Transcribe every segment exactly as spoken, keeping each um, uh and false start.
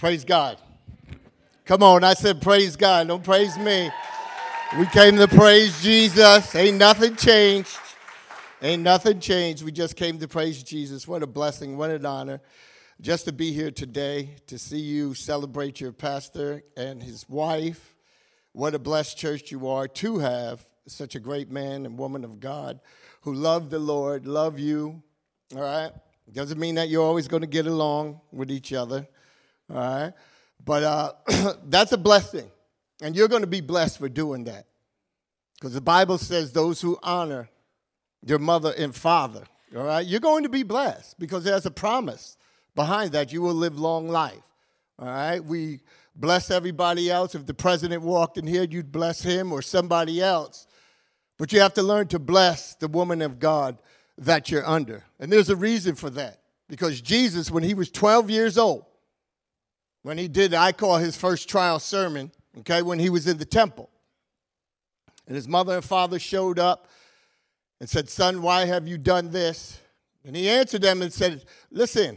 Praise God. Come on, I said praise God. Don't praise me. We came to praise Jesus. Ain't nothing changed. Ain't nothing changed. We just came to praise Jesus. What a blessing. What an honor just to be here today, to see you celebrate your pastor and his wife. What a blessed church you are to have such a great man and woman of God who love the Lord, love you, all right? Doesn't mean that you're always going to get along with each other, all right? But uh, that's a blessing, and you're going to be blessed for doing that because the Bible says those who honor your mother and father, all right? You're going to be blessed because there's a promise behind that. You will live long life, all right? We bless everybody else. If the president walked in here, you'd bless him or somebody else. But you have to learn to bless the woman of God that you're under. And there's a reason for that. Because Jesus, when he was twelve years old, when he did, I call his first trial sermon, okay, when he was in the temple. And his mother and father showed up and said, "Son, why have you done this?" And he answered them and said, "Listen,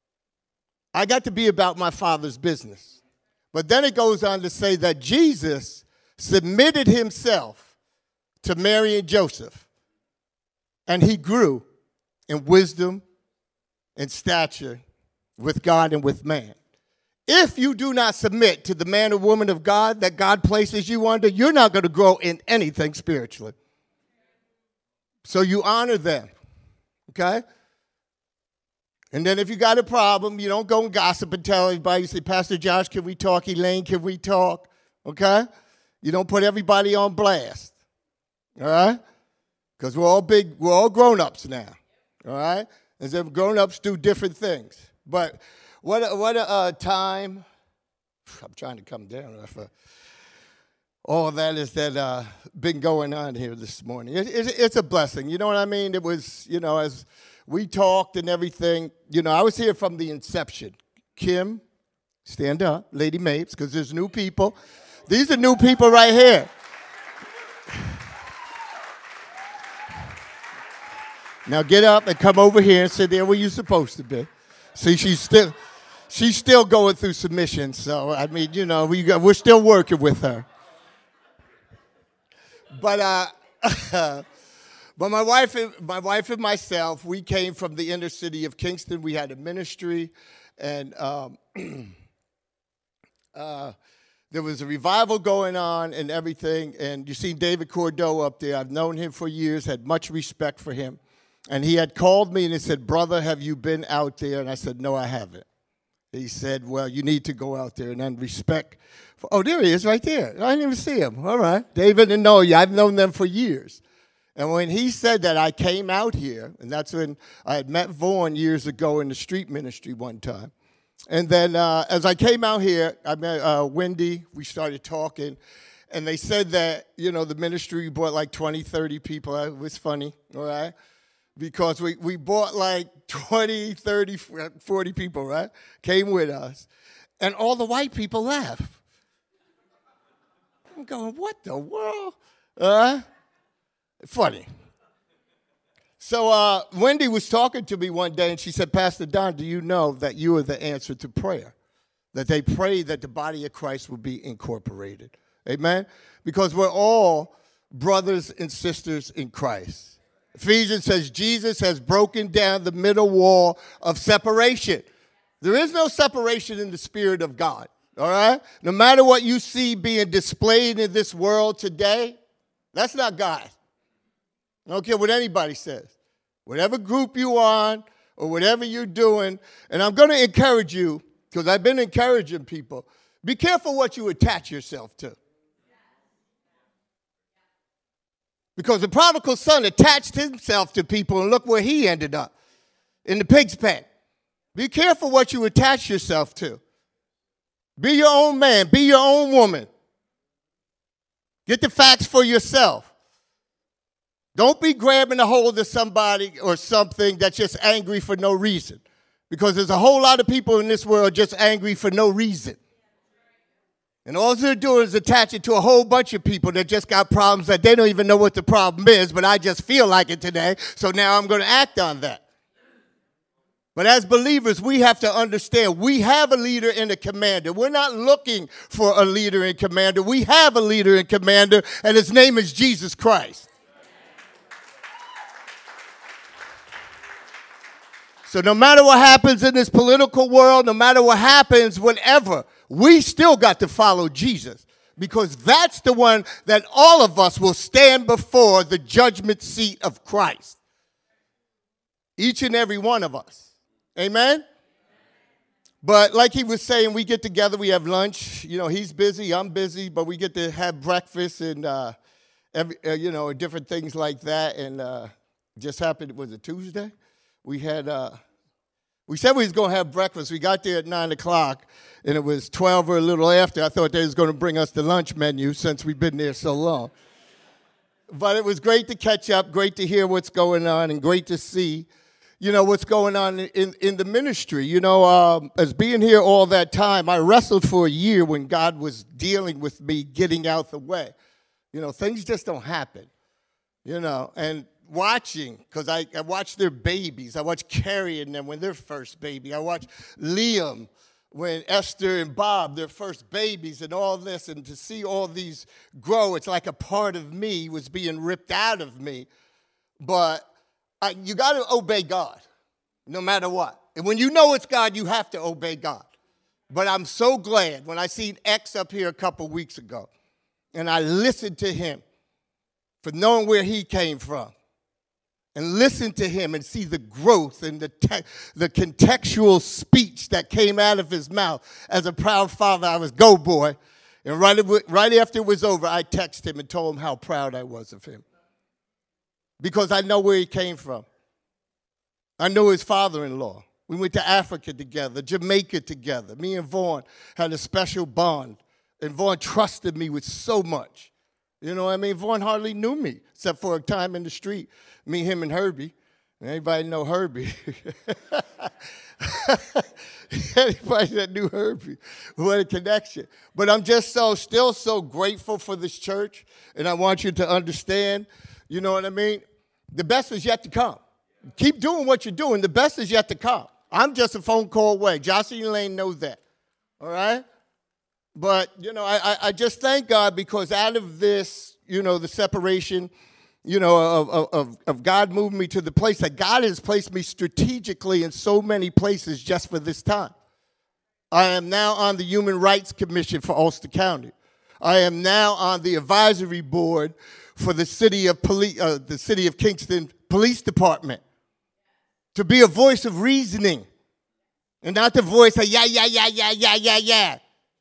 I got to be about my father's business." But then it goes on to say that Jesus submitted himself to Mary and Joseph, and he grew in wisdom and stature with God and with man. If you do not submit to the man or woman of God that God places you under, you're not going to grow in anything spiritually. So you honor them, okay? And then if you got a problem, you don't go and gossip and tell everybody. You say, "Pastor Josh, can we talk? Elaine, can we talk?" Okay? You don't put everybody on blast. All right? Because we're all big, we're all grown-ups now. All right? And so grown-ups do different things. But what a, what a uh, time. I'm trying to come down. Uh, all that is that uh, been going on here this morning. It, it, it's a blessing. You know what I mean? It was, you know, as we talked and everything, you know, I was here from the inception. Kim, stand up. Lady Mapes, because there's new people. These are new people right here. Now get up and come over here and sit there where you're supposed to be. See, she's still she's still going through submission. So, I mean, you know, we got, we're still working with her. But uh, but my wife, my wife and myself, we came from the inner city of Kingston. We had a ministry, and um, uh, there was a revival going on and everything. And you see David Cordeaux up there. I've known him for years, had much respect for him. And he had called me and he said, "Brother, have you been out there?" And I said, "No, I haven't." He said, "Well, you need to go out there." And then respect. For, oh, there he is right there. I didn't even see him. All right. David and Noah, I've known them for years. And when he said that, I came out here. And that's when I had met Vaughn years ago in the street ministry one time. And then uh, as I came out here, I met uh, Wendy. We started talking. And they said that, you know, the ministry brought like twenty, thirty people. It was funny. All right. Because we, we bought like twenty, thirty, forty people, right? Came with us. And all the white people left. I'm going, what the world? Uh, funny. So uh, Wendy was talking to me one day, and she said, "Pastor Don, do you know that you are the answer to prayer? That they pray that the body of Christ will be incorporated." Amen? Because we're all brothers and sisters in Christ. Ephesians says Jesus has broken down the middle wall of separation. There is no separation in the Spirit of God, all right? No matter what you see being displayed in this world today, that's not God. I don't care what anybody says. Whatever group you're on or whatever you're doing, and I'm going to encourage you, because I've been encouraging people, be careful what you attach yourself to. Because the prodigal son attached himself to people, and look where he ended up, in the pig's pen. Be careful what you attach yourself to. Be your own man. Be your own woman. Get the facts for yourself. Don't be grabbing a hold of somebody or something that's just angry for no reason. Because there's a whole lot of people in this world just angry for no reason. And all they're doing is attaching to a whole bunch of people that just got problems that they don't even know what the problem is, but I just feel like it today, so now I'm going to act on that. But as believers, we have to understand we have a leader and a commander. We're not looking for a leader and commander. We have a leader and commander, and his name is Jesus Christ. So no matter what happens in this political world, no matter what happens, whatever, we still got to follow Jesus, because that's the one that all of us will stand before the judgment seat of Christ. Each and every one of us. Amen? But like he was saying, we get together, we have lunch. You know, he's busy, I'm busy, but we get to have breakfast and, uh, every, uh, you know, different things like that. And uh, just happened, was it Tuesday? We had, uh, we said we was going to have breakfast. We got there at nine o'clock, and it was twelve or a little after. I thought they was going to bring us the lunch menu since we've been there so long. But it was great to catch up, great to hear what's going on, and great to see, you know, what's going on in, in the ministry. You know, um, as being here all that time, I wrestled for a year when God was dealing with me getting out the way. You know, things just don't happen, you know, and watching, because I, I watched their babies. I watched Carrie and them when their first baby. I watched Liam when Esther and Bob, their first babies, and all this. And to see all these grow, it's like a part of me was being ripped out of me. But I, you got to obey God, no matter what. And when you know it's God, you have to obey God. But I'm so glad when I seen X up here a couple weeks ago, and I listened to him for knowing where he came from. And listen to him and see the growth and the te- the contextual speech that came out of his mouth. As a proud father, I was, go boy. And right, right after it was over, I texted him and told him how proud I was of him. Because I know where he came from. I know his father-in-law. We went to Africa together, Jamaica together. Me and Vaughn had a special bond. And Vaughn trusted me with so much. You know what I mean? Vaughn hardly knew me, except for a time in the street. Me, him, and Herbie. Anybody know Herbie? Anybody that knew Herbie? What a connection. But I'm just so, still so grateful for this church, and I want you to understand, you know what I mean? The best is yet to come. Keep doing what you're doing. The best is yet to come. I'm just a phone call away. Jocelyn Lane knows that, all right? But, you know, I, I just thank God, because out of this, you know, the separation, you know, of, of, of God moving me to the place that God has placed me strategically in so many places just for this time. I am now on the Human Rights Commission for Ulster County. I am now on the advisory board for the city of Poli- uh, the city of Kingston Police Department, to be a voice of reasoning and not the voice of yeah, yeah, yeah, yeah, yeah, yeah, yeah.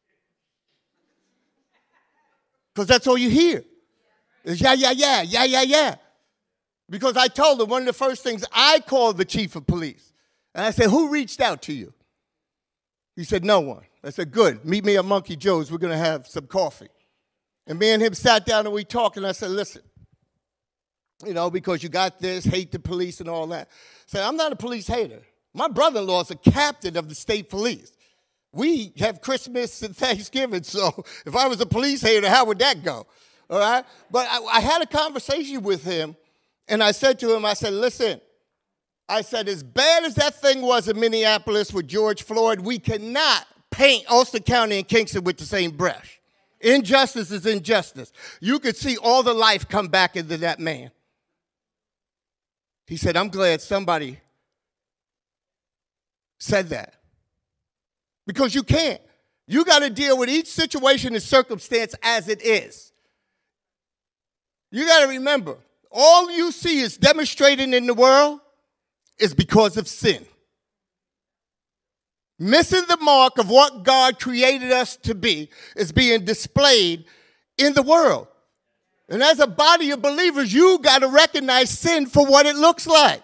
Because that's all you hear. Is yeah, yeah, yeah, yeah, yeah, yeah. Because I told him one of the first things I called the chief of police. And I said, who reached out to you? He said, no one. I said, good. Meet me at Monkey Joe's. We're going to have some coffee. And me and him sat down and we talked. And I said, listen, you know, because you got this, hate the police and all that. I said, I'm not a police hater. My brother-in-law is a captain of the state police. We have Christmas and Thanksgiving, so if I was a police hater, how would that go? All right? But I, I had a conversation with him, and I said to him, I said, listen, I said, as bad as that thing was in Minneapolis with George Floyd, we cannot paint Ulster County and Kingston with the same brush. Injustice is injustice. You could see all the life come back into that man. He said, I'm glad somebody said that. Because you can't. You got to deal with each situation and circumstance as it is. You got to remember, all you see is demonstrated in the world is because of sin. Missing the mark of what God created us to be is being displayed in the world. And as a body of believers, you got to recognize sin for what it looks like.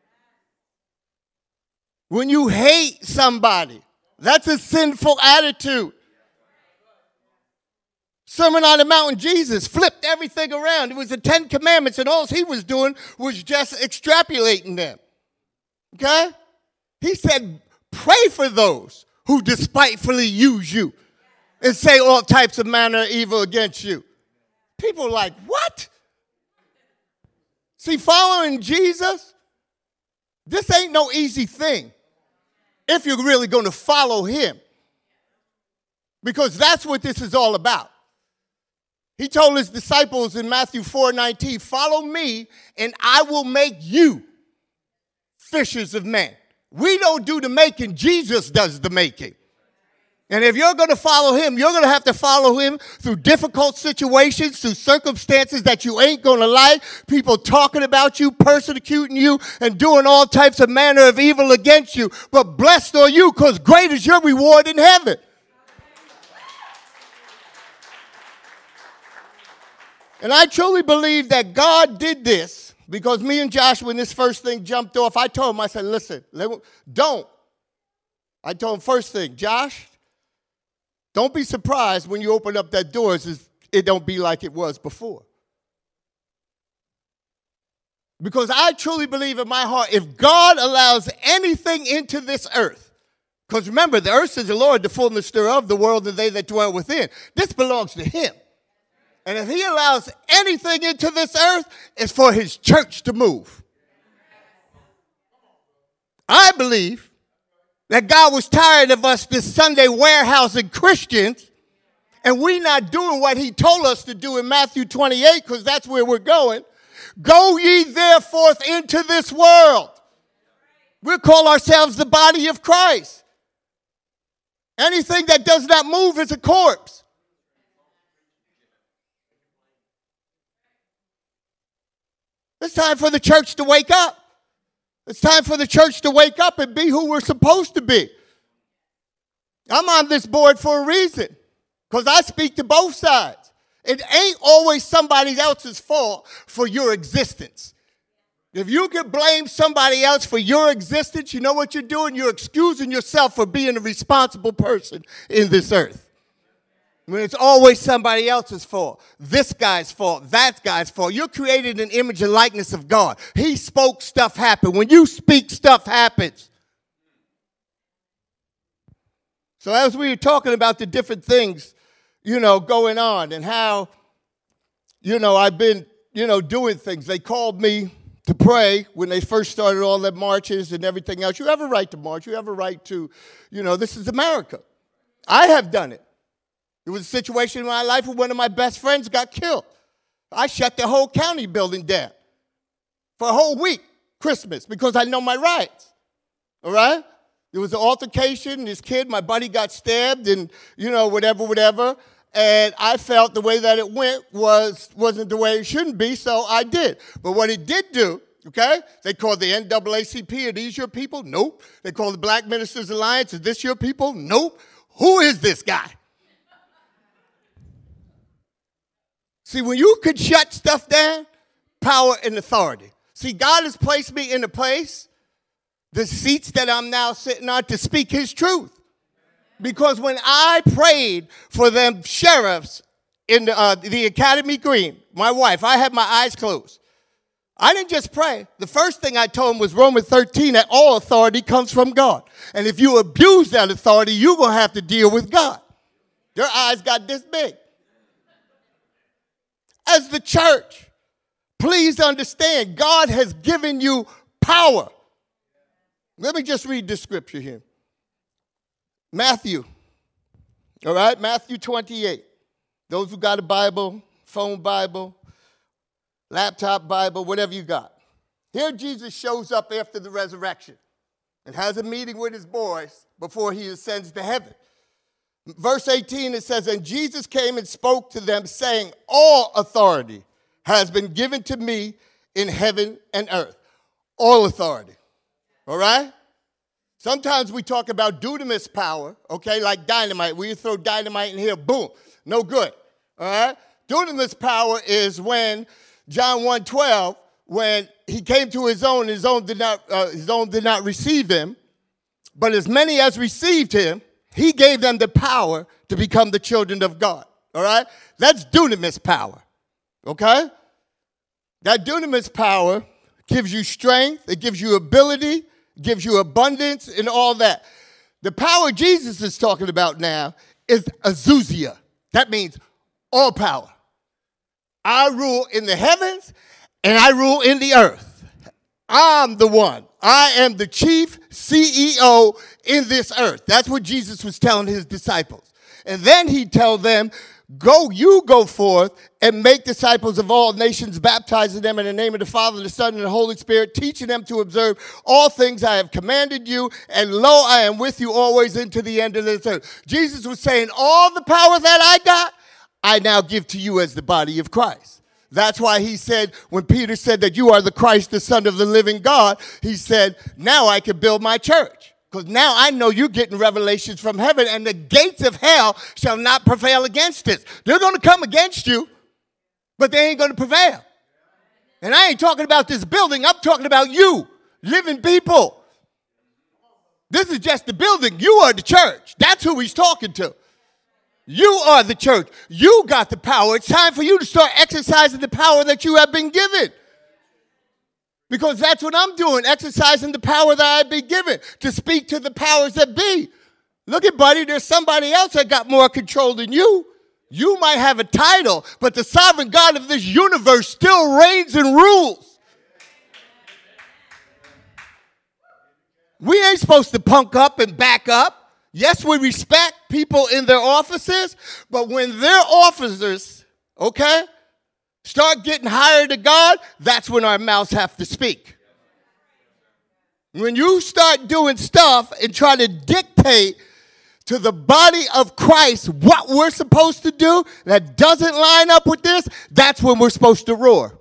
When you hate somebody, that's a sinful attitude. Sermon on the Mount, Jesus flipped everything around. It was the Ten Commandments, and all he was doing was just extrapolating them. Okay? He said, pray for those who despitefully use you and say all types of manner of evil against you. People are like, what? See, following Jesus, this ain't no easy thing. if you're really going to follow him. Because that's what this is all about. He told his disciples in Matthew four nineteen, follow me and I will make you fishers of men. We don't do the making, Jesus does the making. And if you're going to follow him, you're going to have to follow him through difficult situations, through circumstances that you ain't going to like, people talking about you, persecuting you, and doing all types of manner of evil against you. But blessed are you, because great is your reward in heaven. And I truly believe that God did this because me and Josh, when this first thing jumped off, I told him, I said, listen, don't. I told him first thing, Josh, don't be surprised when you open up that door, it don't be like it was before. Because I truly believe in my heart, if God allows anything into this earth, because remember, the earth is the Lord, the fullness thereof, the world and they that dwell within. This belongs to him. And if he allows anything into this earth, it's for his church to move. I believe that God was tired of us this Sunday warehousing Christians, and we not doing what he told us to do in Matthew twenty-eight, because that's where we're going. Go ye therefore into this world. We call ourselves the body of Christ. Anything that does not move is a corpse. It's time for the church to wake up. It's time for the church to wake up and be who we're supposed to be. I'm on this board for a reason, because I speak to both sides. It ain't always somebody else's fault for your existence. If you can blame somebody else for your existence, you know what you're doing? You're excusing yourself for being a responsible person in this earth. When it's always somebody else's fault, this guy's fault, that guy's fault. You're created in image and likeness of God. He spoke, stuff happened. When you speak, stuff happens. So as we were talking about the different things, you know, going on and how, you know, I've been, you know, doing things. They called me to pray when they first started all the marches and everything else. You have a right to march. You have a right to, you know, this is America. I have done it. There was a situation in my life where one of my best friends got killed. I shut the whole county building down for a whole week, Christmas, because I know my rights. All right? There was an altercation. This kid, my buddy, got stabbed and, you know, whatever, whatever. And I felt the way that it went was, wasn't the way it shouldn't be, so I did. But what it did do, okay, they called the N double A C P. Are these your people? Nope. They called the Black Ministers Alliance. Is this your people? Nope. Who is this guy? See, when you could shut stuff down, power and authority. See, God has placed me in a place, the seats that I'm now sitting on, to speak his truth. Because when I prayed for them sheriffs in the, uh, the Academy Green, my wife, I had my eyes closed. I didn't just pray. The first thing I told him was Romans thirteen, that all authority comes from God. And if you abuse that authority, you're going to have to deal with God. Their eyes got this big. As the church, please understand, God has given you power. Let me just read this scripture here. Matthew, all right, Matthew twenty-eight. Those who got a Bible, phone Bible, laptop Bible, whatever you got. Here Jesus shows up after the resurrection and has a meeting with his boys before he ascends to heaven. Verse eighteen, it says, and Jesus came and spoke to them, saying, all authority has been given to me in heaven and earth. All authority. All right? Sometimes we talk about dunamis power, okay, like dynamite. We throw dynamite in here, boom, no good. All right? Dunamis power is when, John one twelve, when he came to his own, his own did not, uh, his own did not receive him, but as many as received him, he gave them the power to become the children of God, all right? That's dunamis power, okay? That dunamis power gives you strength, it gives you ability, it gives you abundance and all that. The power Jesus is talking about now is exousia. That means all power. I rule in the heavens and I rule in the earth. I'm the one. I am the chief C E O in this earth. That's what Jesus was telling his disciples. And then he'd tell them, go, you go forth and make disciples of all nations, baptizing them in the name of the Father, the Son, and the Holy Spirit, teaching them to observe all things I have commanded you. And lo, I am with you always into the end of this earth. Jesus was saying, all the power that I got, I now give to you as the body of Christ. That's why he said, when Peter said that you are the Christ, the Son of the living God, he said, now I can build my church. Because now I know you're getting revelations from heaven, and the gates of hell shall not prevail against it. They're going to come against you, but they ain't going to prevail. And I ain't talking about this building. I'm talking about you, living people. This is just the building. You are the church. That's who he's talking to. You are the church. You got the power. It's time for you to start exercising the power that you have been given. Because that's what I'm doing, exercising the power that I've been given to speak to the powers that be. Look at, buddy, there's somebody else that got more control than you. You might have a title, but the sovereign God of this universe still reigns and rules. We ain't supposed to punk up and back up. Yes, we respect people in their offices, but when their officers, okay, start getting higher to God, that's when our mouths have to speak. When you start doing stuff and try to dictate to the body of Christ what we're supposed to do that doesn't line up with this, that's when we're supposed to roar.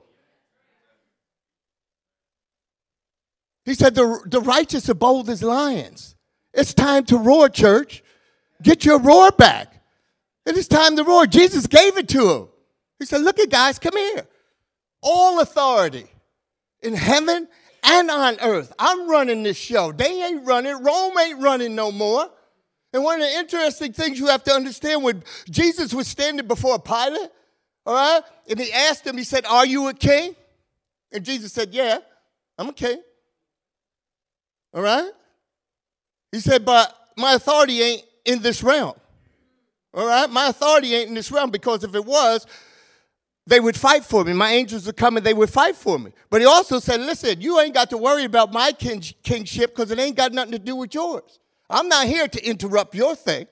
He said the, the righteous are bold as lions. It's time to roar, church. Get your roar back. It is time to roar. Jesus gave it to him. He said, look at guys, come here. All authority in heaven and on earth. I'm running this show. They ain't running. Rome ain't running no more. And one of the interesting things you have to understand, when Jesus was standing before Pilate, all right, and he asked him, he said, are you a king? And Jesus said, yeah, I'm a king. All right? He said, but my authority ain't in this realm. All right? My authority ain't in this realm, because if it was, they would fight for me. My angels would come and they would fight for me. But he also said, listen, you ain't got to worry about my king- kingship because it ain't got nothing to do with yours. I'm not here to interrupt your thing.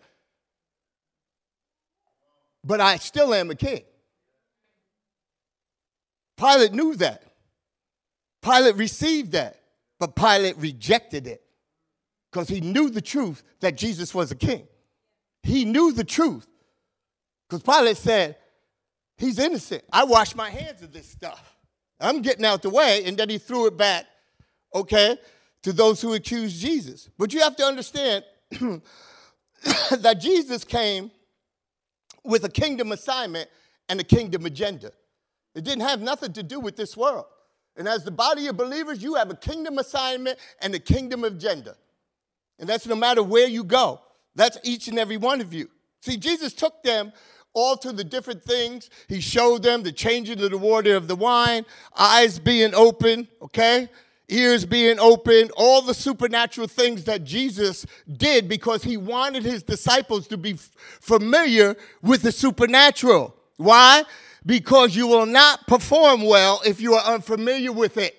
But I still am a king. Pilate knew that. Pilate received that. But Pilate rejected it because he knew the truth that Jesus was a king. He knew the truth. Because Pilate said, he's innocent. I wash my hands of this stuff. I'm getting out the way. And then he threw it back, okay, to those who accused Jesus. But you have to understand that Jesus came with a kingdom assignment and a kingdom agenda. It didn't have nothing to do with this world. And as the body of believers, you have a kingdom assignment and a kingdom agenda. And that's no matter where you go. That's each and every one of you. See, Jesus took them all to the different things. He showed them the changing of the water of the wine, eyes being open, okay, ears being open, all the supernatural things that Jesus did because he wanted his disciples to be f- familiar with the supernatural. Why? Because you will not perform well if you are unfamiliar with it.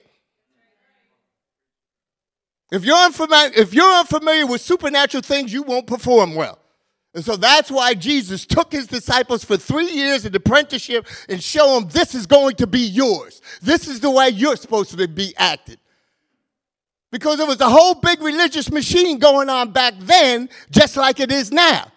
If you're unfamiliar, if you're unfamiliar with supernatural things, you won't perform well. And so that's why Jesus took his disciples for three years in apprenticeship and show them this is going to be yours. This is the way you're supposed to be acted. Because there was a whole big religious machine going on back then, just like it is now.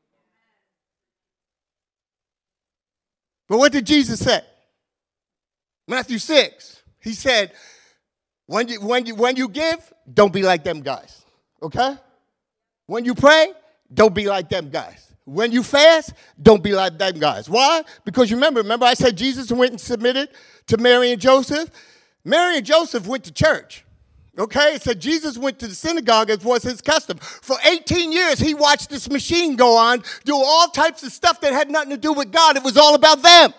But what did Jesus say? Matthew six, he said, when you, when you, when you give, don't be like them guys, okay? When you pray, don't be like them guys. When you fast, don't be like them guys. Why? Because you remember, remember I said Jesus went and submitted to Mary and Joseph? Mary and Joseph went to church, okay? It said Jesus went to the synagogue as was his custom. For eighteen years, he watched this machine go on, do all types of stuff that had nothing to do with God. It was all about them.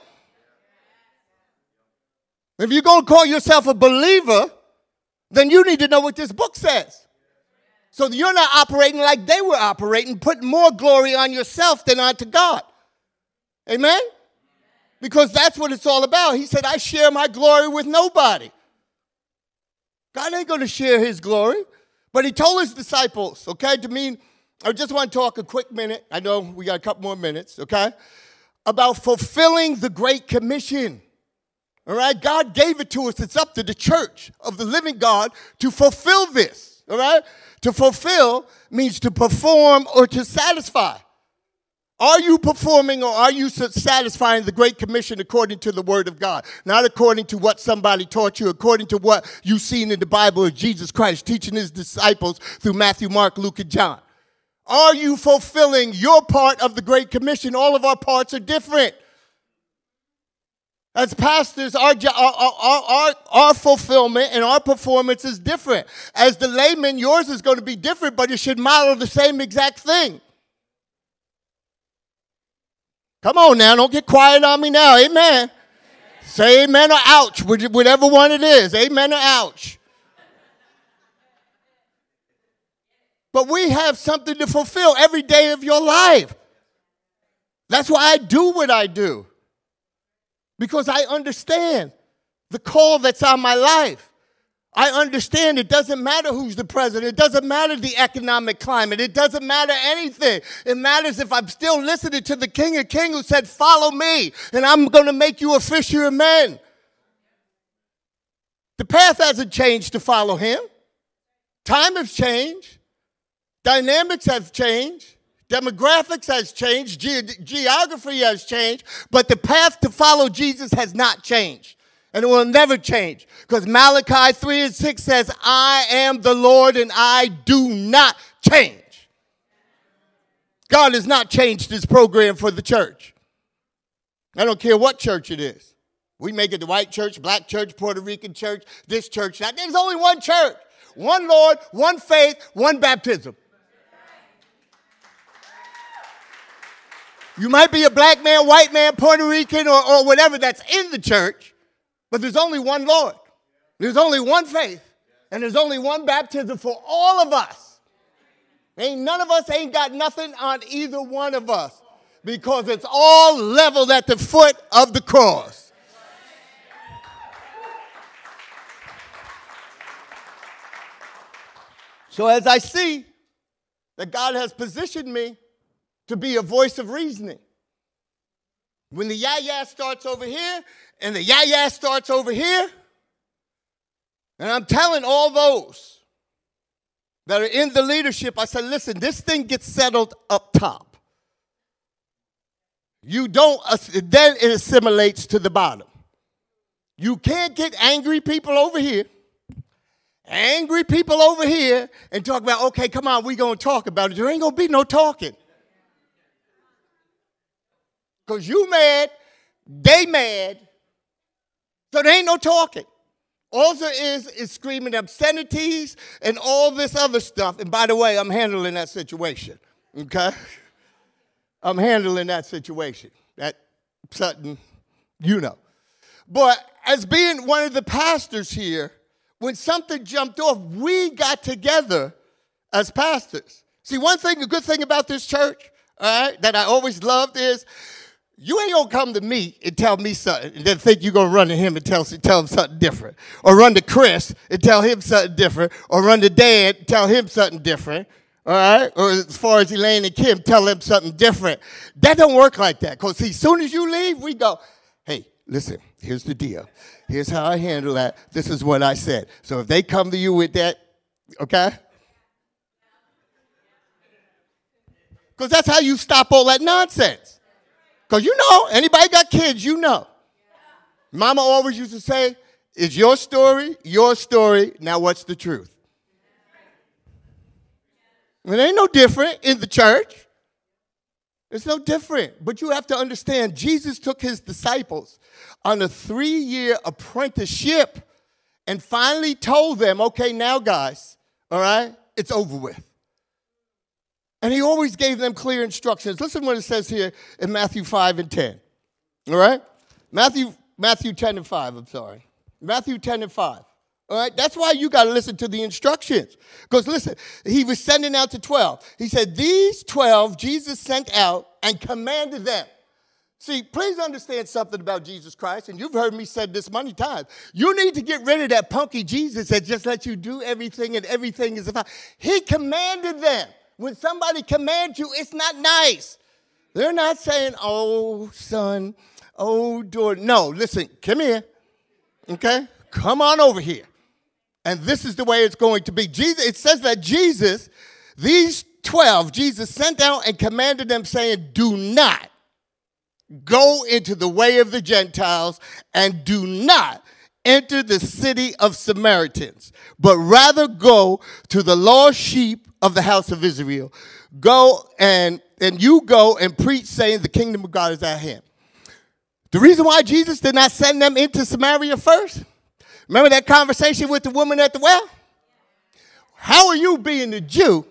If you're going to call yourself a believer, then you need to know what this book says. So that you're not operating like they were operating, putting more glory on yourself than onto God. Amen? Because that's what it's all about. He said, I share my glory with nobody. God ain't going to share his glory. But he told his disciples, okay, to mean, I just want to talk a quick minute. I know we got a couple more minutes, okay, about fulfilling the Great Commission. All right, God gave it to us. It's up to the church of the living God to fulfill this. All right, to fulfill means to perform or to satisfy. Are you performing or are you satisfying the Great Commission according to the Word of God? Not according to what somebody taught you, according to what you've seen in the Bible of Jesus Christ teaching his disciples through Matthew, Mark, Luke, and John. Are you fulfilling your part of the Great Commission? All of our parts are different. As pastors, our, our, our, our fulfillment and our performance is different. As the layman, yours is going to be different, but it should model the same exact thing. Come on now, don't get quiet on me now. Amen. Amen. Say amen or ouch, whatever one it is. Amen or ouch. But we have something to fulfill every day of your life. That's why I do what I do. Because I understand the call that's on my life. I understand it doesn't matter who's the president. It doesn't matter the economic climate. It doesn't matter anything. It matters if I'm still listening to the King of Kings who said, follow me, and I'm going to make you a fisher of men. The path hasn't changed to follow him. Time has changed. Dynamics have changed. Demographics has changed. Ge- geography has changed. But the path to follow Jesus has not changed. And it will never change. Because Malachi three and six says, I am the Lord and I do not change. God has not changed his program for the church. I don't care what church it is. We make it the white church, black church, Puerto Rican church, this church, that. There's only one church. One Lord, one faith, one baptism. You might be a black man, white man, Puerto Rican, or, or whatever that's in the church, but there's only one Lord. There's only one faith, and there's only one baptism for all of us. Ain't none of us ain't got nothing on either one of us because it's all leveled at the foot of the cross. So as I see that God has positioned me to be a voice of reasoning. When the yah-yah starts over here and the yah-yah starts over here, and I'm telling all those that are in the leadership, I said, listen, this thing gets settled up top. You don't, then it assimilates to the bottom. You can't get angry people over here, angry people over here, and talk about, okay, come on, we're going to talk about it. There ain't going to be no talking. Because you mad, they mad, so there ain't no talking. All there is is screaming obscenities and all this other stuff. And by the way, I'm handling that situation, okay? I'm handling that situation. That something, you know. But as being one of the pastors here, when something jumped off, we got together as pastors. See, one thing, a good thing about this church, all right, that I always loved is, you ain't going to come to me and tell me something and then think you're going to run to him and tell, tell him something different. Or run to Chris and tell him something different. Or run to Dad and tell him something different. All right? Or as far as Elaine and Kim, tell them something different. That don't work like that. Because see, as soon as you leave, we go, hey, listen, here's the deal. Here's how I handle that. This is what I said. So if they come to you with that, okay? Because that's how you stop all that nonsense. Because you know, anybody got kids, you know. Mama always used to say, it's your story, your story, now what's the truth? It ain't no different in the church. It's no different. But you have to understand, Jesus took his disciples on a three-year apprenticeship and finally told them, okay, now guys, all right, it's over with. And he always gave them clear instructions. Listen to what it says here in Matthew five and ten. All right? Matthew, Matthew ten and five, I'm sorry. Matthew ten and five. All right? That's why you got to listen to the instructions. Because listen, he was sending out to twelve. He said, these twelve Jesus sent out and commanded them See, please understand something about Jesus Christ, and you've heard me say this many times. You need to get rid of that punky Jesus that just lets you do everything and everything is fine. He commanded them. When somebody commands you, it's not nice. They're not saying, oh, son, oh, daughter. No, listen, come here, okay? Come on over here. And this is the way it's going to be. Jesus, it says that Jesus, these twelve, Jesus sent out and commanded them saying, do not go into the way of the Gentiles and do not enter the city of Samaritans, but rather go to the lost sheep of the house of Israel. Go and, and you go and preach saying the kingdom of God is at hand. The reason why Jesus did not send them into Samaria first, remember that conversation with the woman at the well? How are you being a Jew?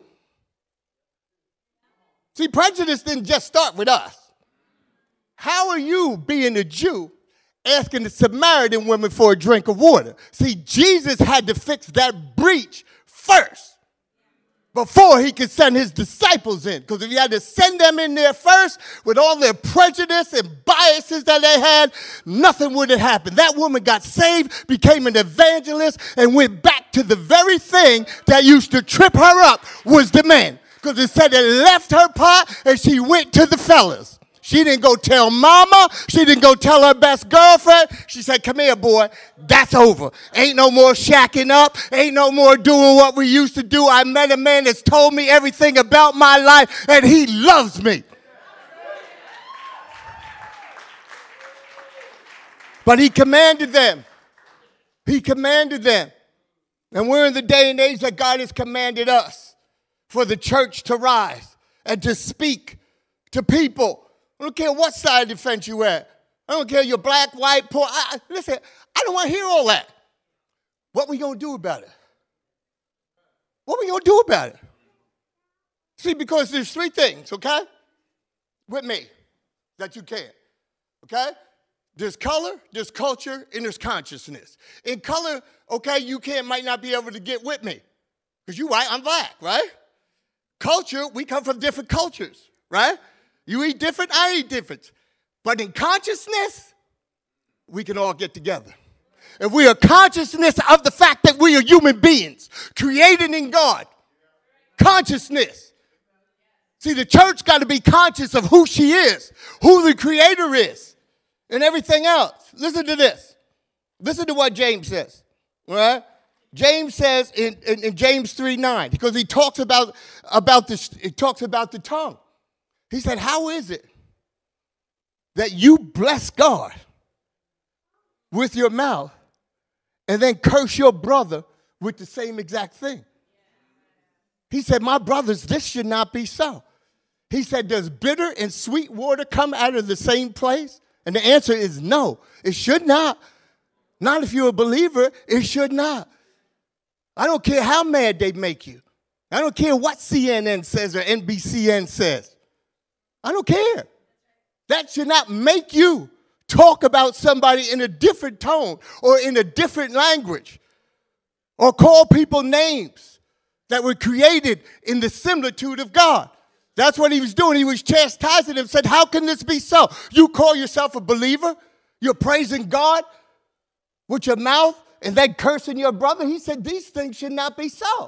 See, prejudice didn't just start with us. How are you being a Jew asking the Samaritan woman for a drink of water? See, Jesus had to fix that breach first before he could send his disciples in. Because if he had to send them in there first with all their prejudice and biases that they had, nothing would have happened. That woman got saved, became an evangelist, and went back to the very thing that used to trip her up was the men. Because it said it left her pot and she went to the fellas. She didn't go tell mama. She didn't go tell her best girlfriend. She said, come here, boy. That's over. Ain't no more shacking up. Ain't no more doing what we used to do. I met a man that's told me everything about my life, and he loves me. But he commanded them. He commanded them. And we're in the day and age that God has commanded us for the church to rise and to speak to people. I don't care what side of the fence you at. I don't care you're black, white, poor. I, I, listen, I don't want to hear all that. What we going to do about it? What we going to do about it? See, because there's three things, okay, with me that you can't, okay? There's color, there's culture, and there's consciousness. In color, okay, you can't, might not be able to get with me because you white, I'm black, right? Culture, we come from different cultures, right? You eat different, I eat different. But in consciousness, we can all get together. If we are consciousness of the fact that we are human beings, created in God, consciousness. See, the church got to be conscious of who she is, who the creator is, and everything else. Listen to this. Listen to what James says, all right? James says in, in, in James three nine, because he talks about, about this, he talks about the tongue. He said, how is it that you bless God with your mouth and then curse your brother with the same exact thing? He said, my brothers, this should not be so. He said, does bitter and sweet water come out of the same place? And the answer is no, it should not. Not if you're a believer, it should not. I don't care how mad they make you. I don't care what C N N says or N B C N says. I don't care. That should not make you talk about somebody in a different tone or in a different language or call people names that were created in the similitude of God. That's what he was doing. He was chastising them, said, how can this be so? You call yourself a believer? You're praising God with your mouth and then cursing your brother? He said, these things should not be so.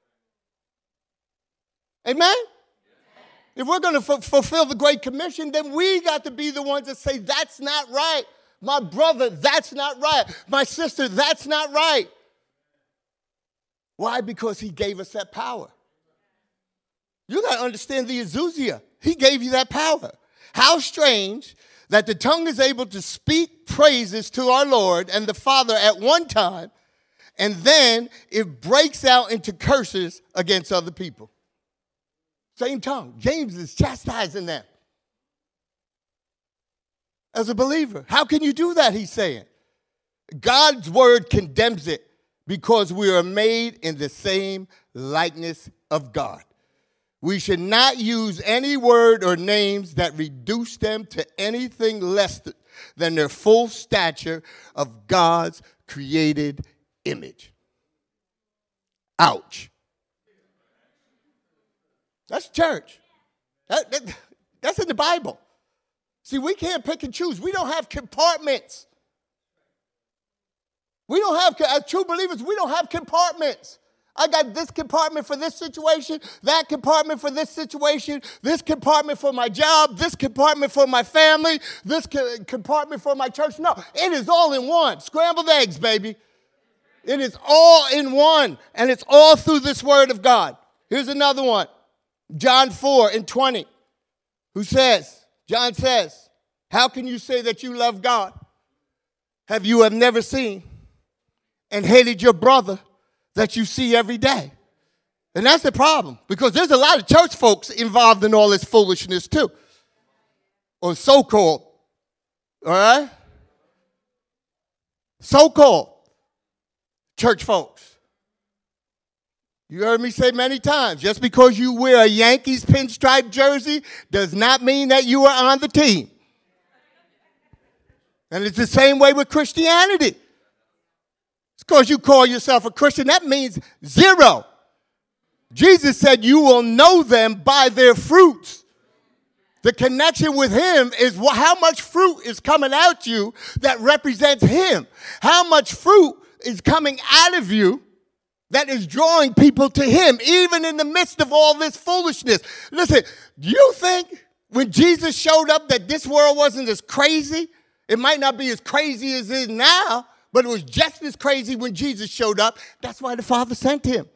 Amen? If we're going to f- fulfill the Great Commission, then we got to be the ones that say, that's not right. My brother, that's not right. My sister, that's not right. Why? Because he gave us that power. You got to understand the Azusia. He gave you that power. How strange that the tongue is able to speak praises to our Lord and the Father at one time, and then it breaks out into curses against other people. Same tongue. James is chastising them. As a believer, how can you do that, he's saying? God's word condemns it because we are made in the same likeness of God. We should not use any word or names that reduce them to anything less than their full stature of God's created image. Ouch. That's church. That, that, that's in the Bible. See, we can't pick and choose. We don't have compartments. We don't have, as true believers, we don't have compartments. I got this compartment for this situation, that compartment for this situation, this compartment for my job, this compartment for my family, this co- compartment for my church. No, it is all in one. Scrambled eggs, baby. It is all in one, and it's all through this word of God. Here's another one. John four and twenty, who says, John says, how can you say that you love God? Have you have never seen and hated your brother that you see every day? And that's the problem, because there's a lot of church folks involved in all this foolishness too, or so-called, all right? So-called church folks. You heard me say many times, just because you wear a Yankees pinstripe jersey does not mean that you are on the team. And it's the same way with Christianity. It's because you call yourself a Christian, that means zero. Jesus said you will know them by their fruits. The connection with him is how much fruit is coming out you that represents him. How much fruit is coming out of you that is drawing people to him, even in the midst of all this foolishness. Listen, do you think when Jesus showed up that this world wasn't as crazy? It might not be as crazy as it is now, but it was just as crazy when Jesus showed up. That's why the Father sent him.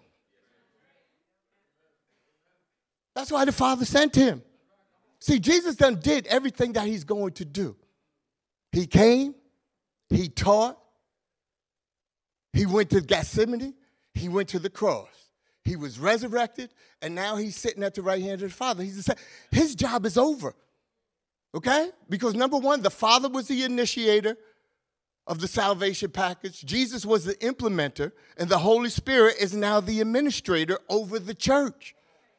That's why the Father sent him. See, Jesus done did everything that he's going to do. He came, he taught, he went to Gethsemane, he went to the cross. He was resurrected, and now he's sitting at the right hand of the Father. He's the, his job is over, okay? Because number one, the Father was the initiator of the salvation package. Jesus was the implementer, and the Holy Spirit is now the administrator over the church.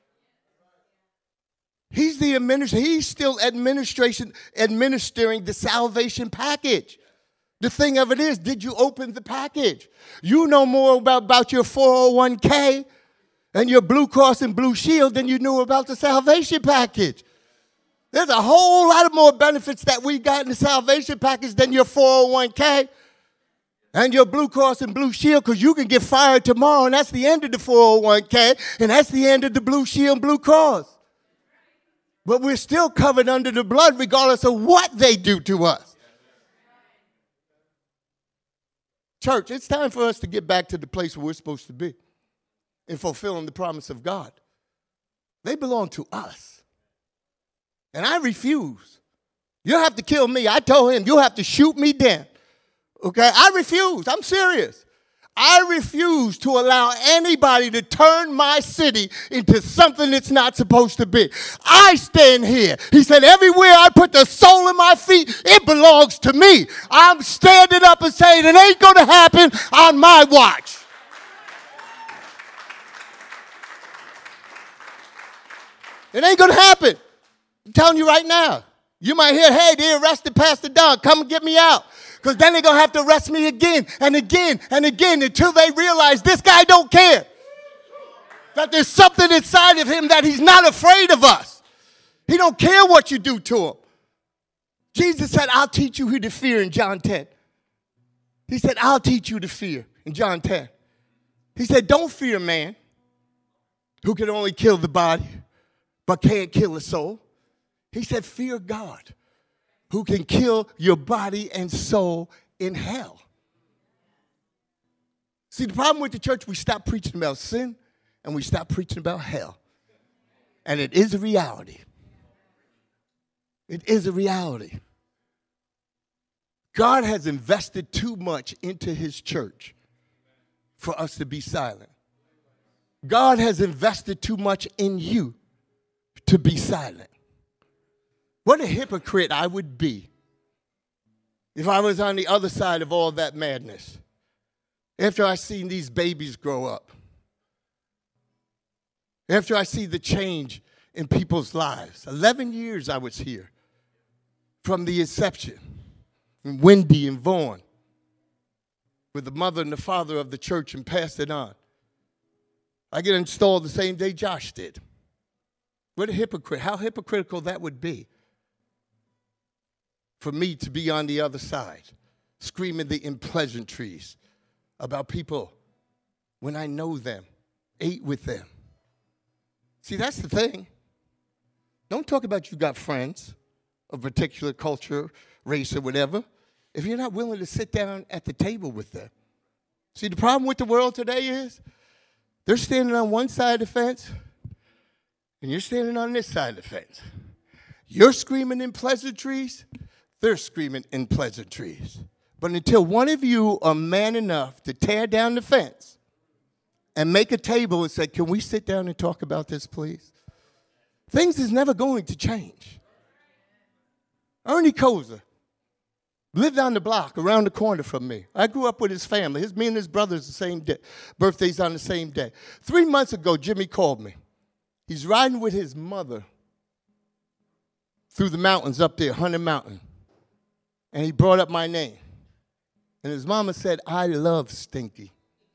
He's the administrator. He's still administration administering the salvation package. The thing of it is, did you open the package? You know more about, about your four oh one k and your Blue Cross and Blue Shield than you knew about the salvation package. There's a whole lot of more benefits that we got in the salvation package than your four oh one k and your Blue Cross and Blue Shield, because you can get fired tomorrow, and that's the end of the four oh one k, and that's the end of the Blue Shield and Blue Cross. But we're still covered under the blood regardless of what they do to us. Church, it's time for us to get back to the place where we're supposed to be in fulfilling the promise of God. They belong to us. And I refuse. You'll have to kill me. I told him, you'll have to shoot me down. Okay? I refuse. I'm serious. I refuse to allow anybody to turn my city into something it's not supposed to be. I stand here. He said, everywhere I put the sole of my feet, it belongs to me. I'm standing up and saying it ain't going to happen on my watch. It ain't going to happen. I'm telling you right now. You might hear, hey, they arrested Pastor Don. Come and get me out. Because then they're going to have to arrest me again and again and again until they realize this guy don't care. That there's something inside of him that he's not afraid of us. He don't care what you do to him. Jesus said, I'll teach you who to fear in John ten. He said, I'll teach you to fear in John ten. He said, don't fear man who can only kill the body but can't kill the soul. He said, fear God, who can kill your body and soul in hell. See, the problem with the church, we stop preaching about sin and we stop preaching about hell. And it is a reality. It is a reality. God has invested too much into his church for us to be silent. God has invested too much in you to be silent. What a hypocrite I would be if I was on the other side of all that madness. After I seen these babies grow up. After I see the change in people's lives. eleven years I was here from the inception. And Wendy and Vaughn with the mother and the father of the church and passed it on. I get installed the same day Josh did. What a hypocrite. How hypocritical that would be. for me to be on the other side, screaming the unpleasantries about people when I know them, ate with them. See, that's the thing. Don't talk about you got friends of particular culture, race, or whatever, if you're not willing to sit down at the table with them. See, the problem with the world today is they're standing on one side of the fence, and you're standing on this side of the fence. You're screaming in pleasantries, they're screaming in pleasantries. But until one of you are man enough to tear down the fence and make a table and say, can we sit down and talk about this, please? Things is never going to change. Ernie Koza lived on the block around the corner from me. I grew up with his family. His, me and his brothers the same day. Birthdays on the same day. Three months ago, Jimmy called me. He's riding with his mother through the mountains up there, Hunter Mountain. And he brought up my name. And his mama said, I love Stinky.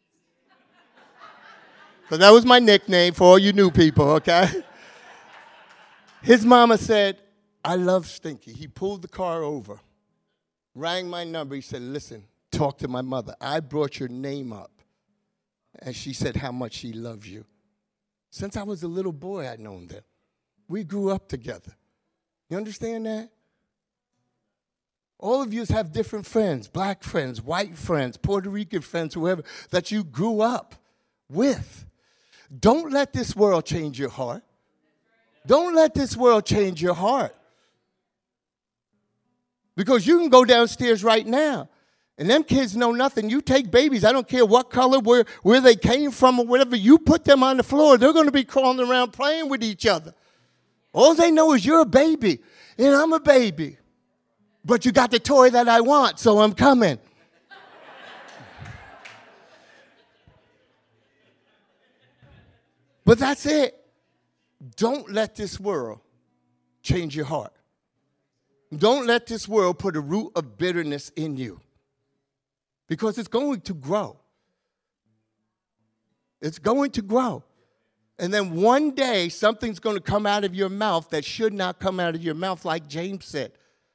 Because that was my nickname for all you new people, okay? His mama said, I love Stinky. He pulled the car over, rang my number. He said, listen, talk to my mother. I brought your name up. And she said how much she loves you. Since I was a little boy, I'd known them. We grew up together. You understand that? All of you have different friends, black friends, white friends, Puerto Rican friends, whoever, that you grew up with. Don't let this world change your heart. Don't let this world change your heart. Because you can go downstairs right now, and them kids know nothing. You take babies, I don't care what color, where, where they came from or whatever, you put them on the floor, they're going to be crawling around playing with each other. All they know is you're a baby, and I'm a baby. But you got the toy that I want, so I'm coming. But that's it. Don't let this world change your heart. Don't let this world put a root of bitterness in you, because it's going to grow. It's going to grow. And then one day, something's going to come out of your mouth that should not come out of your mouth, like James said.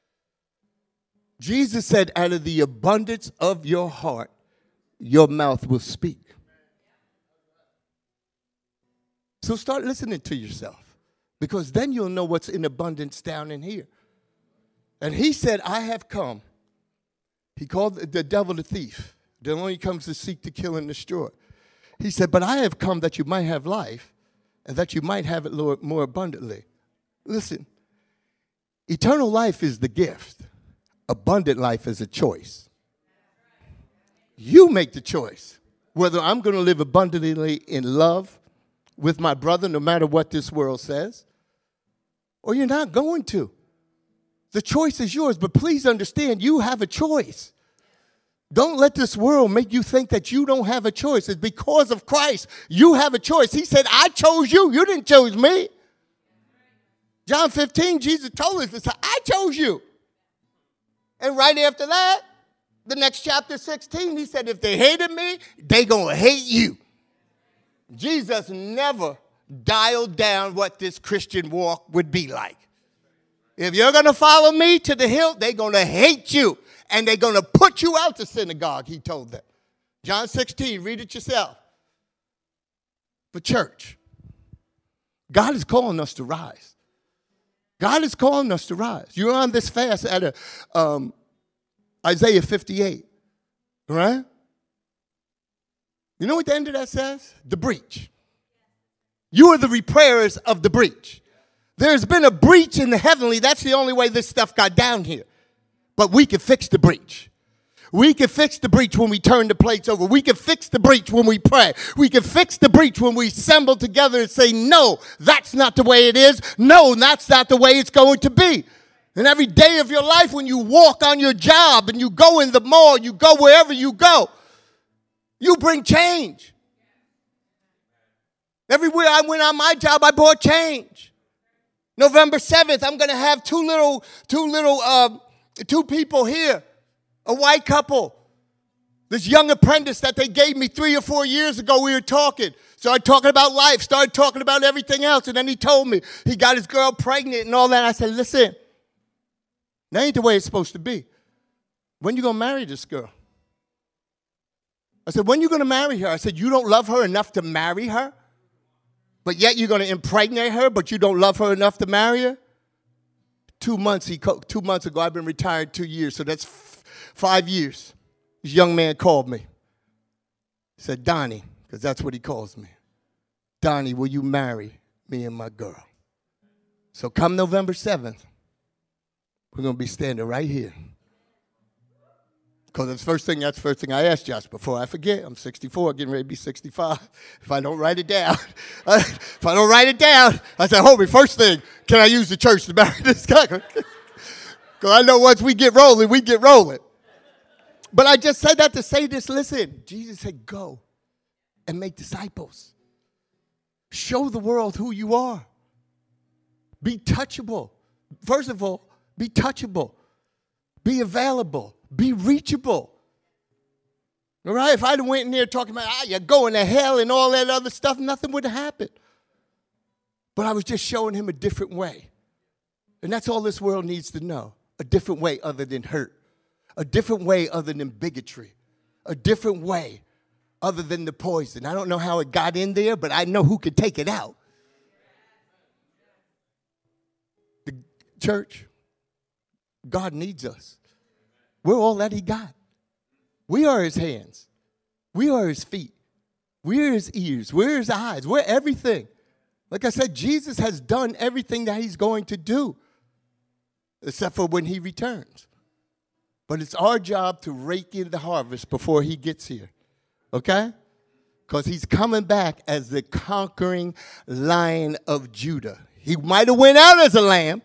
Jesus said, out of the abundance of your heart, your mouth will speak. So start listening to yourself, because then you'll know what's in abundance down in here. And he said, I have come. He called the devil the thief. The only comes to seek, to kill, and destroy. He said, but I have come that you might have life, and that you might have it, Lord, more abundantly. Listen, eternal life is the gift. Abundant life is a choice. You make the choice whether I'm going to live abundantly in love with my brother, no matter what this world says, or you're not going to. The choice is yours, but please understand, you have a choice. Don't let this world make you think that you don't have a choice. It's because of Christ. You have a choice. He said, I chose you. You didn't choose me. John fifteen, Jesus told us this. I chose you. And right after that, the next chapter sixteen, he said, if they hated me, they gonna hate you. Jesus never dialed down what this Christian walk would be like. If you're going to follow me to the hill, they're going to hate you. And they're going to put you out the synagogue, he told them. John sixteen, read it yourself. But church, God is calling us to rise. God is calling us to rise. You're on this fast at a, um, Isaiah fifty-eight, right? You know what the end of that says? The breach. You are the repairers of the breach. There's been a breach in the heavenly. That's the only way this stuff got down here. But we can fix the breach. We can fix the breach when we turn the plates over. We can fix the breach when we pray. We can fix the breach when we assemble together and say, no, that's not the way it is. No, that's not the way it's going to be. And every day of your life, when you walk on your job and you go in the mall, you go wherever you go, you bring change. Everywhere I went on my job, I brought change. November seventh, I'm going to have two little, two little, uh, two people here, a white couple. This young apprentice that they gave me three or four years ago, we were talking. Started talking about life, started talking about everything else. And then he told me he got his girl pregnant and all that. I said, listen, That ain't the way it's supposed to be. When you going to marry this girl? I said, when you going to marry her? I said, you don't love her enough to marry her? But yet you're going to impregnate her, but you don't love her enough to marry her? Two months, he co- two months ago, I've been retired two years, so that's f- five years. This young man called me. He said, Donnie, because that's what he calls me. Donnie, will you marry me and my girl? So come November seventh, we're going to be standing right here. Because that's the first thing, that's the first thing I asked Josh before I forget. I'm sixty-four, getting ready to be sixty-five. If I don't write it down, if I don't write it down, I said, homie, first thing, can I use the church to marry this guy? Because I know once we get rolling, we get rolling. But I just said that to say this. Listen, Jesus said, go and make disciples. Show the world who you are. Be touchable. First of all, be touchable. Be available. Be reachable. All right? If I'd have went in there talking about, ah, you're going to hell and all that other stuff, nothing would have happened. But I was just showing him a different way. And that's all this world needs to know. A different way other than hurt. A different way other than bigotry. A different way other than the poison. I don't know how it got in there, but I know who could take it out. The church, God needs us. We're all that he got. We are his hands. We are his feet. We're his ears. We're his eyes. We're everything. Like I said, Jesus has done everything that he's going to do, except for when he returns. But it's our job to rake in the harvest before he gets here, okay? Because he's coming back as the conquering Lion of Judah. He might have went out as a lamb,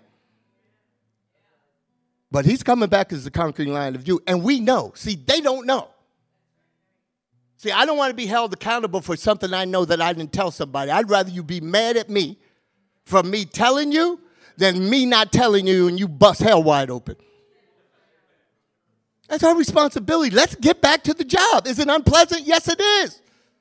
but he's coming back as the conquering Lion of Judah. And we know. See, they don't know. See, I don't want to be held accountable for something I know that I didn't tell somebody. I'd rather you be mad at me for me telling you than me not telling you and you bust hell wide open. That's our responsibility. Let's get back to the job. Is it unpleasant? Yes, it is.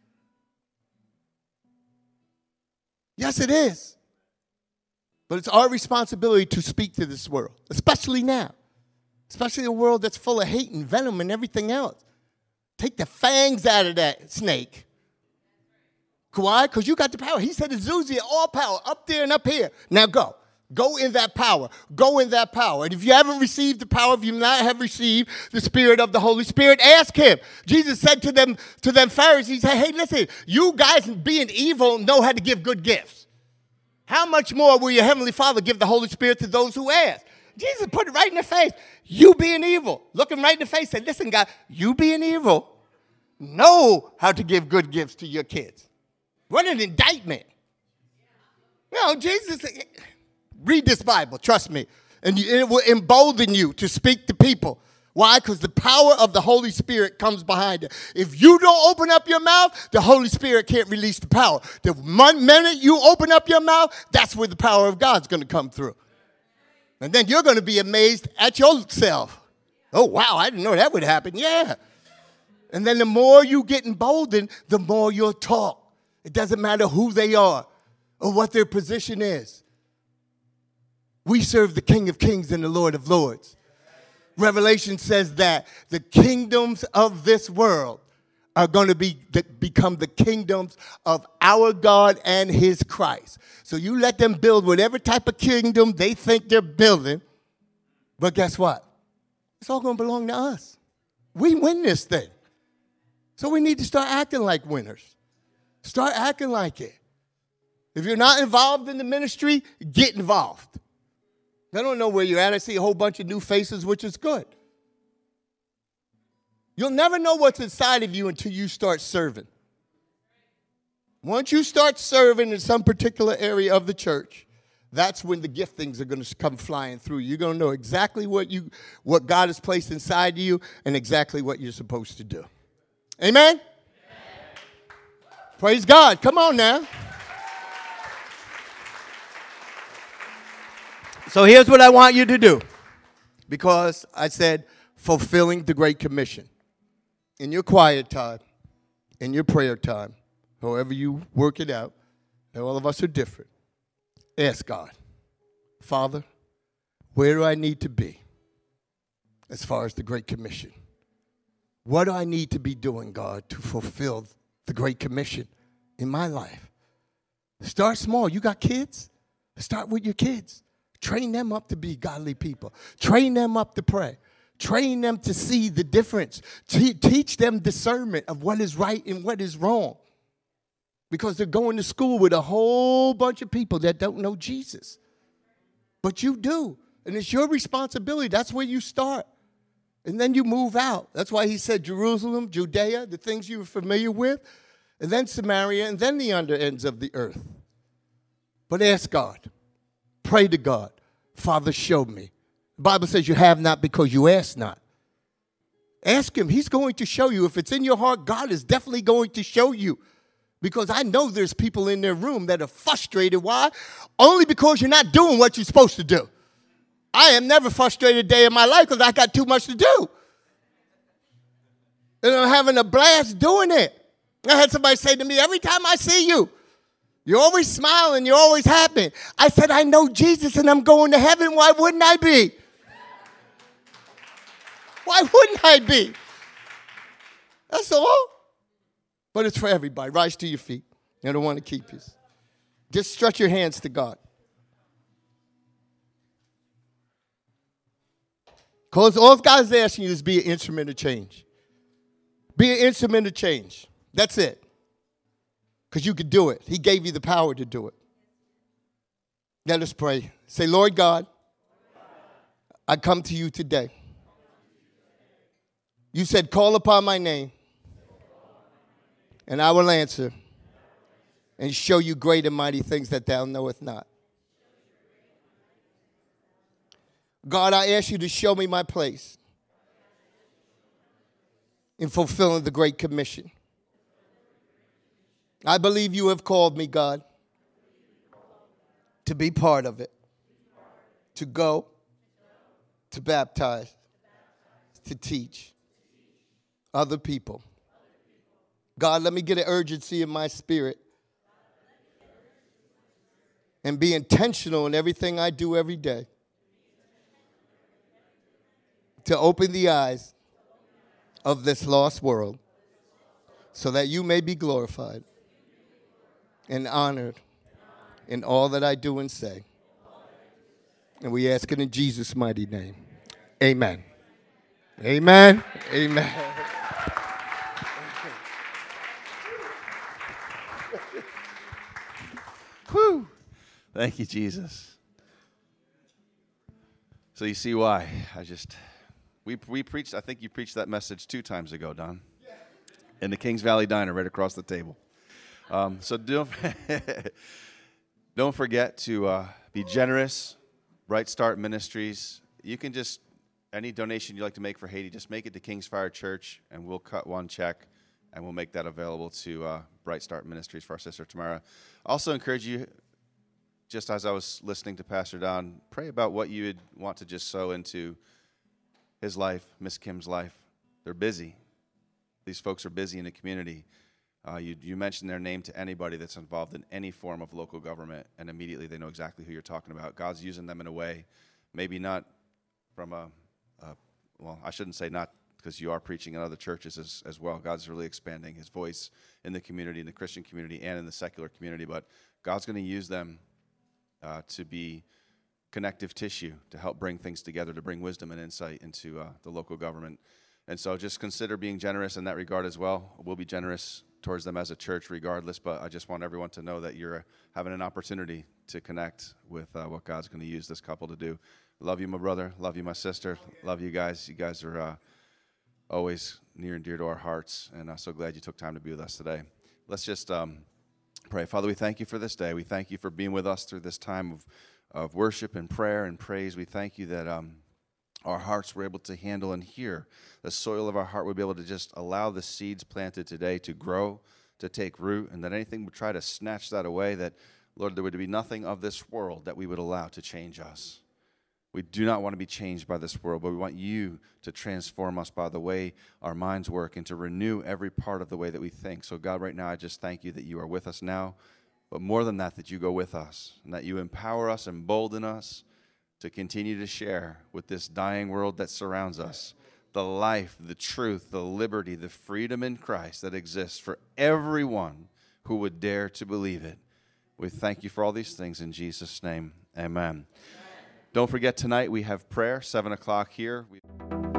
Yes, it is. But it's our responsibility to speak to this world, especially now, especially a world that's full of hate and venom and everything else. Take the fangs out of that snake. Why? Because you got the power. He said, Exousia, all power, up there and up here. Now go. Go in that power. Go in that power. And if you haven't received the power, if you not have received the Spirit of the Holy Spirit, ask him. Jesus said to them, to them Pharisees, hey, listen, you guys being evil know how to give good gifts. How much more will your Heavenly Father give the Holy Spirit to those who ask? Jesus put it right in their face. You being evil. Look him right in the face and said, listen, God, you being evil, know how to give good gifts to your kids. What an indictment. No, Jesus, read this Bible, trust me, and it will embolden you to speak to people. Why? Because the power of the Holy Spirit comes behind it. If you don't open up your mouth, the Holy Spirit can't release the power. The minute you open up your mouth, that's where the power of God's going to come through. And then you're going to be amazed at yourself. Oh, wow, I didn't know that would happen. Yeah. And then the more you get emboldened, the more you'll talk. It doesn't matter who they are or what their position is. We serve the King of Kings and the Lord of Lords. Revelation says that the kingdoms of this world are going to be become the kingdoms of our God and his Christ. So you let them build whatever type of kingdom they think they're building. But guess what? It's all going to belong to us. We win this thing. So we need to start acting like winners. Start acting like it. If you're not involved in the ministry, get involved. I don't know where you're at. I see a whole bunch of new faces, which is good. You'll never know what's inside of you until you start serving. Once you start serving in some particular area of the church, that's when the giftings are going to come flying through. You're going to know exactly what you, what God has placed inside of you and exactly what you're supposed to do. Amen? Amen. Praise God. Come on now. So here's what I want you to do, because I said fulfilling the Great Commission. In your quiet time, in your prayer time, however you work it out, and all of us are different, ask God, Father, where do I need to be? as far as the Great Commission. What do I need to be doing, God, to fulfill the Great Commission in my life? Start small. You got kids? Start with your kids. Train them up to be godly people. Train them up to pray. Train them to see the difference. Te- teach them discernment of what is right and what is wrong. Because they're going to school with a whole bunch of people that don't know Jesus. But you do. And it's your responsibility. That's where you start. And then you move out. That's why he said Jerusalem, Judea, the things you were familiar with, and then Samaria, and then the under ends of the earth. But ask God. Pray to God. Father, show me. The Bible says you have not because you ask not. Ask him. He's going to show you. If it's in your heart, God is definitely going to show you. Because I know there's people in their room that are frustrated. Why? Only because you're not doing what you're supposed to do. I am never frustrated a day in my life because I got too much to do. And I'm having a blast doing it. I had somebody say to me, every time I see you, you're always smiling, you're always happy. I said, I know Jesus and I'm going to heaven. Why wouldn't I be? Why wouldn't I be? That's all. But it's for everybody. Rise to your feet. I don't want to keep you. Just stretch your hands to God. Because all God's asking you is be an instrument of change. Be an instrument of change. That's it. Because you could do it. He gave you the power to do it. Let us pray. Say, Lord God, I come to you today. You said, call upon my name, and I will answer and show you great and mighty things that thou knowest not. God, I ask you to show me my place in fulfilling the Great Commission. I believe you have called me, God, to be part of it, to go, to baptize, to teach other people. God, let me get an urgency in my spirit and be intentional in everything I do every day to open the eyes of this lost world so that you may be glorified and honored in all that I do and say. And we ask it in Jesus' mighty name. Amen. Amen. Amen. Whew. Thank you, Jesus. So you see why I just, we we preached, I think you preached that message two times ago, Don, in the Kings Valley Diner right across the table. Um, so don't, don't forget to uh, be generous. Bright Start Ministries. You can just, any donation you'd like to make for Haiti, just make it to Kings Fire Church, and we'll cut one check, and we'll make that available to uh, Bright Start Ministries for our sister Tamara. Also encourage you, just as I was listening to Pastor Don, pray about what you would want to just sow into his life, Miss Kim's life. They're busy. These folks are busy in the community. Uh, you, you mention their name to anybody that's involved in any form of local government, and immediately they know exactly who you're talking about. God's using them in a way, maybe not from a, a well, I shouldn't say not, because you are preaching in other churches as, as well. God's really expanding his voice in the community, in the Christian community, and in the secular community. But God's going to use them uh, to be connective tissue to help bring things together, to bring wisdom and insight into uh, the local government. And so just consider being generous in that regard as well. We'll be generous towards them as a church regardless, but I just want everyone to know that you're having an opportunity to connect with uh, what God's going to use this couple to do. Love you, my brother. Love you, my sister. Love you guys. You guys are uh, always near and dear to our hearts, and I'm so glad you took time to be with us today. Let's just um, pray. Father, we thank you for this day. We thank you for being with us through this time of, of worship and prayer and praise. We thank you that um, our hearts were able to handle and hear. The soil of our heart would be able to just allow the seeds planted today to grow, to take root, and that anything would try to snatch that away, that, Lord, there would be nothing of this world that we would allow to change us. We do not want to be changed by this world, but we want you to transform us by the way our minds work and to renew every part of the way that we think. So, God, right now, I just thank you that you are with us now, but more than that, that you go with us and that you empower us, embolden us, to continue to share with this dying world that surrounds us the life, the truth, the liberty, the freedom in Christ that exists for everyone who would dare to believe it. We thank you for all these things in Jesus' name. Amen. Amen. Don't forget, tonight we have prayer, seven o'clock here. We